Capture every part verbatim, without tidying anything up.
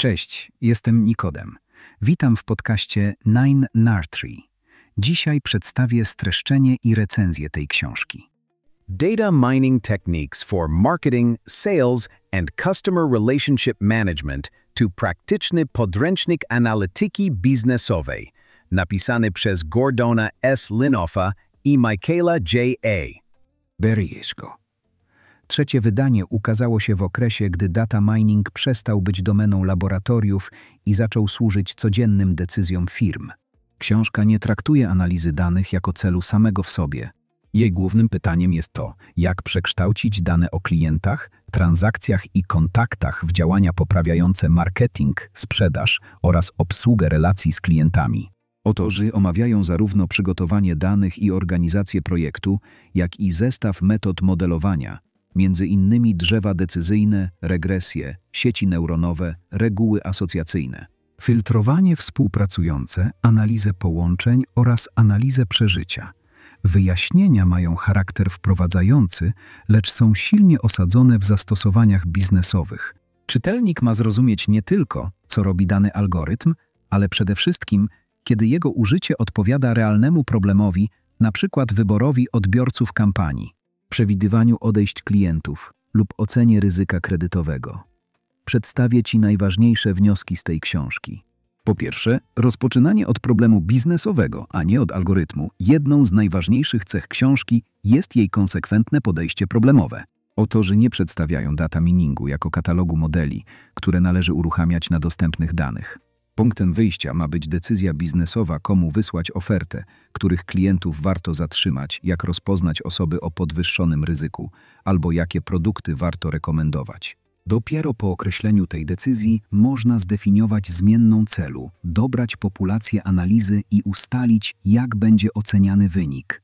Cześć, jestem Nikodem. Witam w podcaście Nine Nartree. Dzisiaj przedstawię streszczenie i recenzję tej książki. Data Mining Techniques for Marketing, Sales and Customer Relationship Management to Praktyczny Podręcznik Analityki Biznesowej, napisany przez Gordona S. Linoffa i Michaela J A Berriesco. Trzecie wydanie ukazało się w okresie, gdy data mining przestał być domeną laboratoriów i zaczął służyć codziennym decyzjom firm. Książka nie traktuje analizy danych jako celu samego w sobie. Jej głównym pytaniem jest to, jak przekształcić dane o klientach, transakcjach i kontaktach w działania poprawiające marketing, sprzedaż oraz obsługę relacji z klientami. Autorzy omawiają zarówno przygotowanie danych i organizację projektu, jak i zestaw metod modelowania, między innymi drzewa decyzyjne, regresje, sieci neuronowe, reguły asocjacyjne, filtrowanie współpracujące, analizę połączeń oraz analizę przeżycia. Wyjaśnienia mają charakter wprowadzający, lecz są silnie osadzone w zastosowaniach biznesowych. Czytelnik ma zrozumieć nie tylko, co robi dany algorytm, ale przede wszystkim, kiedy jego użycie odpowiada realnemu problemowi, na przykład wyborowi odbiorców kampanii, przewidywaniu odejść klientów lub ocenie ryzyka kredytowego. Przedstawię Ci najważniejsze wnioski z tej książki. Po pierwsze, rozpoczynanie od problemu biznesowego, a nie od algorytmu. Jedną z najważniejszych cech książki jest jej konsekwentne podejście problemowe. Autorzy nie przedstawiają data miningu jako katalogu modeli, które należy uruchamiać na dostępnych danych. Punktem wyjścia ma być decyzja biznesowa, komu wysłać ofertę, których klientów warto zatrzymać, jak rozpoznać osoby o podwyższonym ryzyku, albo jakie produkty warto rekomendować. Dopiero po określeniu tej decyzji można zdefiniować zmienną celu, dobrać populację analizy i ustalić, jak będzie oceniany wynik.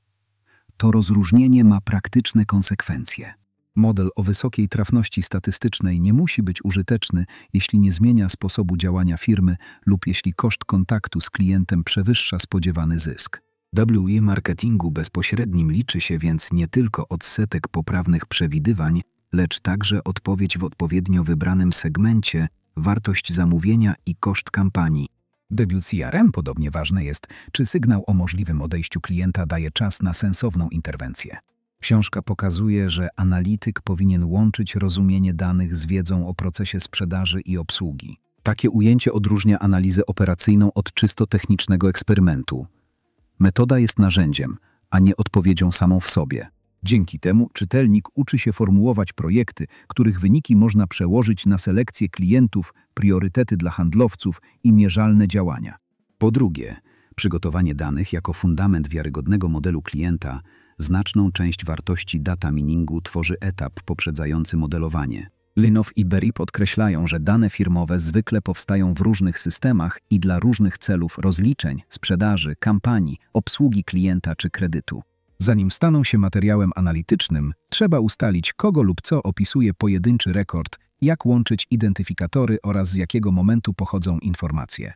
To rozróżnienie ma praktyczne konsekwencje. Model o wysokiej trafności statystycznej nie musi być użyteczny, jeśli nie zmienia sposobu działania firmy lub jeśli koszt kontaktu z klientem przewyższa spodziewany zysk. W marketingu bezpośrednim liczy się więc nie tylko odsetek poprawnych przewidywań, lecz także odpowiedź w odpowiednio wybranym segmencie, wartość zamówienia i koszt kampanii. Debiut C R M podobnie ważne jest, czy sygnał o możliwym odejściu klienta daje czas na sensowną interwencję. Książka pokazuje, że analityk powinien łączyć rozumienie danych z wiedzą o procesie sprzedaży i obsługi. Takie ujęcie odróżnia analizę operacyjną od czysto technicznego eksperymentu. Metoda jest narzędziem, a nie odpowiedzią samą w sobie. Dzięki temu czytelnik uczy się formułować projekty, których wyniki można przełożyć na selekcję klientów, priorytety dla handlowców i mierzalne działania. Po drugie, przygotowanie danych jako fundament wiarygodnego modelu klienta. Znaczną część wartości data miningu tworzy etap poprzedzający modelowanie. Linoffe i Berry podkreślają, że dane firmowe zwykle powstają w różnych systemach i dla różnych celów rozliczeń, sprzedaży, kampanii, obsługi klienta czy kredytu. Zanim staną się materiałem analitycznym, trzeba ustalić, kogo lub co opisuje pojedynczy rekord, jak łączyć identyfikatory oraz z jakiego momentu pochodzą informacje.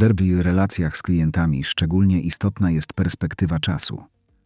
W relacjach z klientami szczególnie istotna jest perspektywa czasu.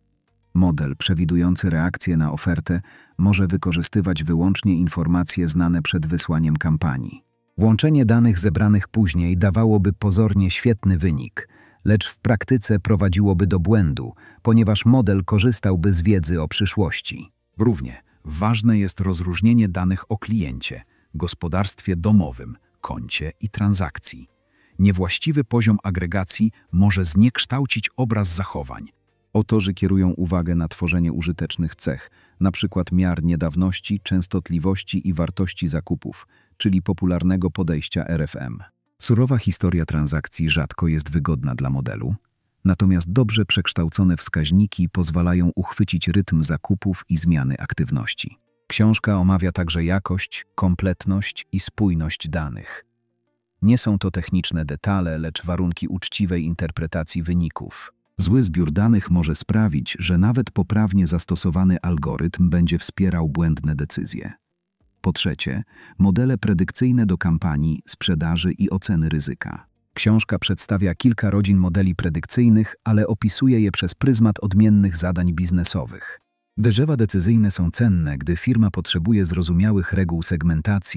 Model przewidujący reakcję na ofertę może wykorzystywać wyłącznie informacje znane przed wysłaniem kampanii. Łączenie danych zebranych później dawałoby pozornie świetny wynik, lecz w praktyce prowadziłoby do błędu, ponieważ model korzystałby z wiedzy o przyszłości. Równie ważne jest rozróżnienie danych o kliencie, gospodarstwie domowym, koncie i transakcji. Niewłaściwy poziom agregacji może zniekształcić obraz zachowań. Autorzy kierują uwagę na tworzenie użytecznych cech, np. miar niedawności, częstotliwości i wartości zakupów, czyli popularnego podejścia R F M. Surowa historia transakcji rzadko jest wygodna dla modelu, natomiast dobrze przekształcone wskaźniki pozwalają uchwycić rytm zakupów i zmiany aktywności. Książka omawia także jakość, kompletność i spójność danych. Nie są to techniczne detale, lecz warunki uczciwej interpretacji wyników. Zły zbiór danych może sprawić, że nawet poprawnie zastosowany algorytm będzie wspierał błędne decyzje. Po trzecie, modele predykcyjne do kampanii, sprzedaży i oceny ryzyka. Książka przedstawia kilka rodzin modeli predykcyjnych, ale opisuje je przez pryzmat odmiennych zadań biznesowych. Drzewa decyzyjne są cenne, gdy firma potrzebuje zrozumiałych reguł segmentacji,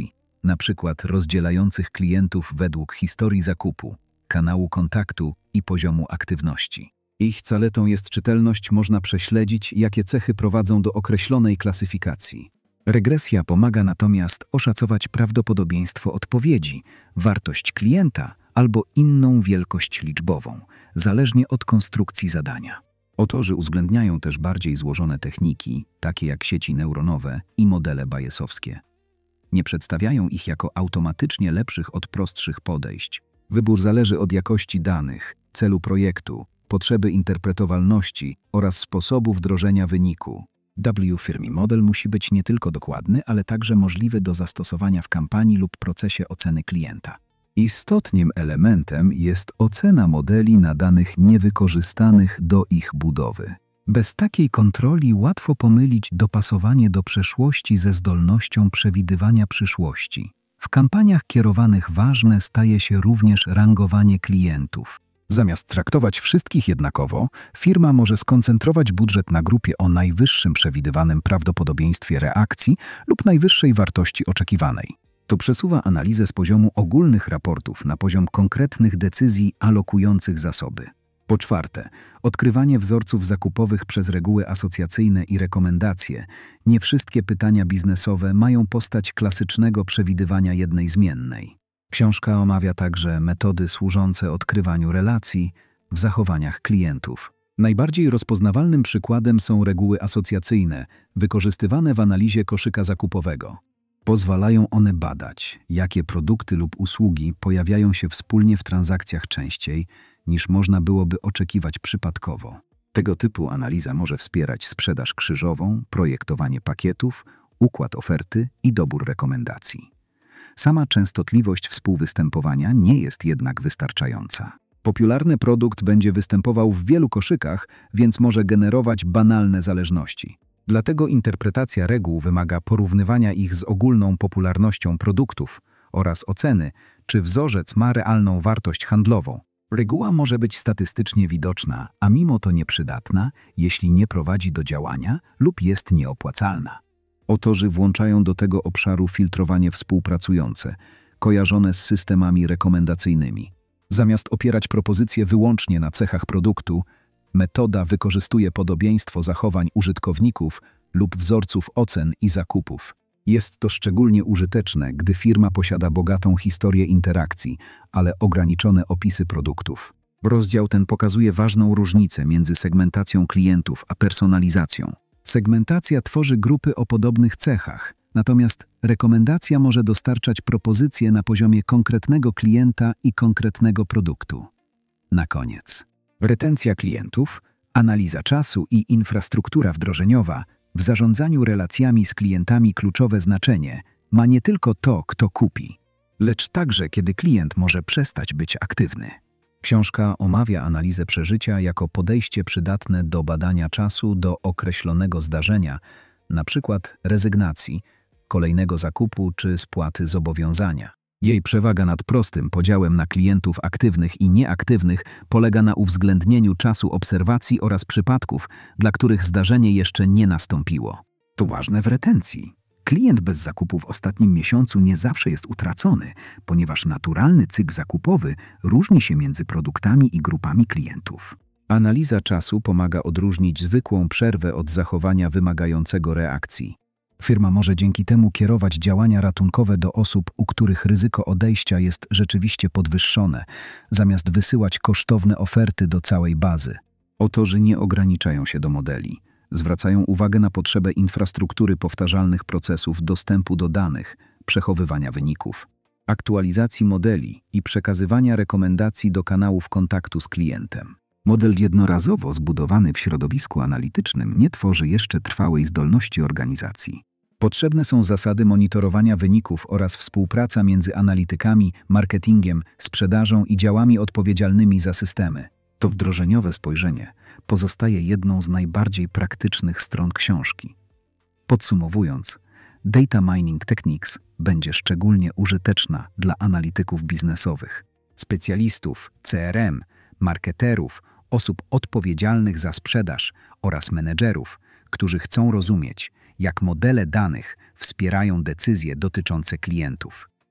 na przykład rozdzielających klientów według historii zakupu, kanału kontaktu i poziomu aktywności. Ich zaletą jest czytelność, można prześledzić, jakie cechy prowadzą do określonej klasyfikacji. Regresja pomaga natomiast oszacować prawdopodobieństwo odpowiedzi, wartość klienta albo inną wielkość liczbową, zależnie od konstrukcji zadania. Autorzy uwzględniają też bardziej złożone techniki, takie jak sieci neuronowe i modele bayesowskie. Nie przedstawiają ich jako automatycznie lepszych od prostszych podejść. Wybór zależy od jakości danych, celu projektu, potrzeby interpretowalności oraz sposobu wdrożenia wyniku. W-firmy model musi być nie tylko dokładny, ale także możliwy do zastosowania w kampanii lub procesie oceny klienta. Istotnym elementem jest ocena modeli na danych niewykorzystanych do ich budowy. Bez takiej kontroli łatwo pomylić dopasowanie do przeszłości ze zdolnością przewidywania przyszłości. W kampaniach kierowanych ważne staje się również rangowanie klientów. Zamiast traktować wszystkich jednakowo, firma może skoncentrować budżet na grupie o najwyższym przewidywanym prawdopodobieństwie reakcji lub najwyższej wartości oczekiwanej. To przesuwa analizę z poziomu ogólnych raportów na poziom konkretnych decyzji alokujących zasoby. Po czwarte, odkrywanie wzorców zakupowych przez reguły asocjacyjne i rekomendacje. Nie wszystkie pytania biznesowe mają postać klasycznego przewidywania jednej zmiennej. Książka omawia także metody służące odkrywaniu relacji w zachowaniach klientów. Najbardziej rozpoznawalnym przykładem są reguły asocjacyjne, wykorzystywane w analizie koszyka zakupowego. Pozwalają one badać, jakie produkty lub usługi pojawiają się wspólnie w transakcjach częściej, niż można byłoby oczekiwać przypadkowo. Tego typu analiza może wspierać sprzedaż krzyżową, projektowanie pakietów, układ oferty i dobór rekomendacji. Sama częstotliwość współwystępowania nie jest jednak wystarczająca. Popularny produkt będzie występował w wielu koszykach, więc może generować banalne zależności. Dlatego interpretacja reguł wymaga porównywania ich z ogólną popularnością produktów oraz oceny, czy wzorzec ma realną wartość handlową. Reguła może być statystycznie widoczna, a mimo to nieprzydatna, jeśli nie prowadzi do działania lub jest nieopłacalna. Autorzy włączają do tego obszaru filtrowanie współpracujące, kojarzone z systemami rekomendacyjnymi. Zamiast opierać propozycje wyłącznie na cechach produktu, metoda wykorzystuje podobieństwo zachowań użytkowników lub wzorców ocen i zakupów. Jest to szczególnie użyteczne, gdy firma posiada bogatą historię interakcji, ale ograniczone opisy produktów. Rozdział ten pokazuje ważną różnicę między segmentacją klientów a personalizacją. Segmentacja tworzy grupy o podobnych cechach, natomiast rekomendacja może dostarczać propozycje na poziomie konkretnego klienta i konkretnego produktu. Na koniec. Retencja klientów, analiza czasu i infrastruktura wdrożeniowa w zarządzaniu relacjami z klientami kluczowe znaczenie ma nie tylko to, kto kupi, lecz także kiedy klient może przestać być aktywny. Książka omawia analizę przeżycia jako podejście przydatne do badania czasu do określonego zdarzenia, np. rezygnacji, kolejnego zakupu czy spłaty zobowiązania. Jej przewaga nad prostym podziałem na klientów aktywnych i nieaktywnych polega na uwzględnieniu czasu obserwacji oraz przypadków, dla których zdarzenie jeszcze nie nastąpiło. To ważne w retencji. Klient bez zakupu w ostatnim miesiącu nie zawsze jest utracony, ponieważ naturalny cykl zakupowy różni się między produktami i grupami klientów. Analiza czasu pomaga odróżnić zwykłą przerwę od zachowania wymagającego reakcji. Firma może dzięki temu kierować działania ratunkowe do osób, u których ryzyko odejścia jest rzeczywiście podwyższone, zamiast wysyłać kosztowne oferty do całej bazy. Autorzy nie ograniczają się do modeli. Zwracają uwagę na potrzebę infrastruktury powtarzalnych procesów dostępu do danych, przechowywania wyników, aktualizacji modeli i przekazywania rekomendacji do kanałów kontaktu z klientem. Model jednorazowo zbudowany w środowisku analitycznym nie tworzy jeszcze trwałej zdolności organizacji. Potrzebne są zasady monitorowania wyników oraz współpraca między analitykami, marketingiem, sprzedażą i działami odpowiedzialnymi za systemy. To wdrożeniowe spojrzenie pozostaje jedną z najbardziej praktycznych stron książki. Podsumowując, Data Mining Techniques będzie szczególnie użyteczna dla analityków biznesowych, specjalistów C R M, marketerów, osób odpowiedzialnych za sprzedaż oraz menedżerów, którzy chcą rozumieć, jak modele danych wspierają decyzje dotyczące klientów.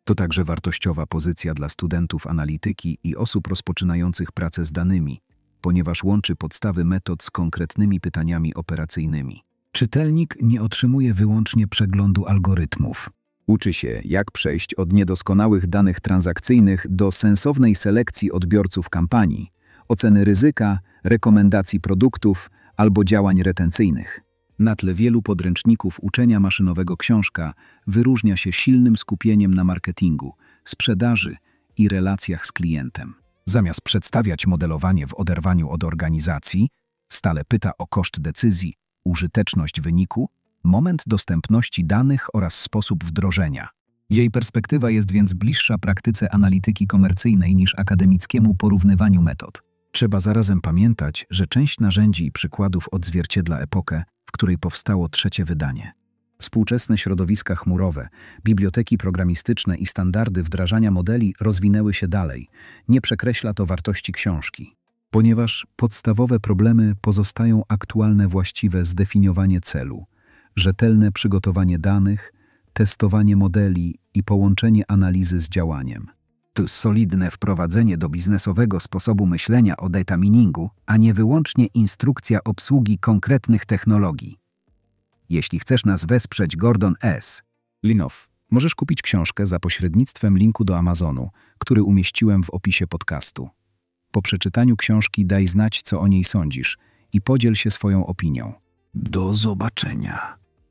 To także wartościowa pozycja dla studentów analityki i osób rozpoczynających pracę z danymi, ponieważ łączy podstawy metod z konkretnymi pytaniami operacyjnymi. Czytelnik nie otrzymuje wyłącznie przeglądu algorytmów. Uczy się, jak przejść od niedoskonałych danych transakcyjnych do sensownej selekcji odbiorców kampanii, oceny ryzyka, rekomendacji produktów albo działań retencyjnych. Na tle wielu podręczników uczenia maszynowego książka wyróżnia się silnym skupieniem na marketingu, sprzedaży i relacjach z klientem. Zamiast przedstawiać modelowanie w oderwaniu od organizacji, stale pyta o koszt decyzji, użyteczność wyniku, moment dostępności danych oraz sposób wdrożenia. Jej perspektywa jest więc bliższa praktyce analityki komercyjnej niż akademickiemu porównywaniu metod. Trzeba zarazem pamiętać, że część narzędzi i przykładów odzwierciedla epokę, w której powstało trzecie wydanie. Współczesne środowiska chmurowe, biblioteki programistyczne i standardy wdrażania modeli rozwinęły się dalej. Nie przekreśla to wartości książki. Ponieważ podstawowe problemy pozostają aktualne: właściwe zdefiniowanie celu, rzetelne przygotowanie danych, testowanie modeli i połączenie analizy z działaniem. To solidne wprowadzenie do biznesowego sposobu myślenia o data miningu, a nie wyłącznie instrukcja obsługi konkretnych technologii. Jeśli chcesz nas wesprzeć, Gordon S. Linow, możesz kupić książkę za pośrednictwem linku do Amazonu, który umieściłem w opisie podcastu. Po przeczytaniu książki daj znać, co o niej sądzisz i podziel się swoją opinią. Do zobaczenia.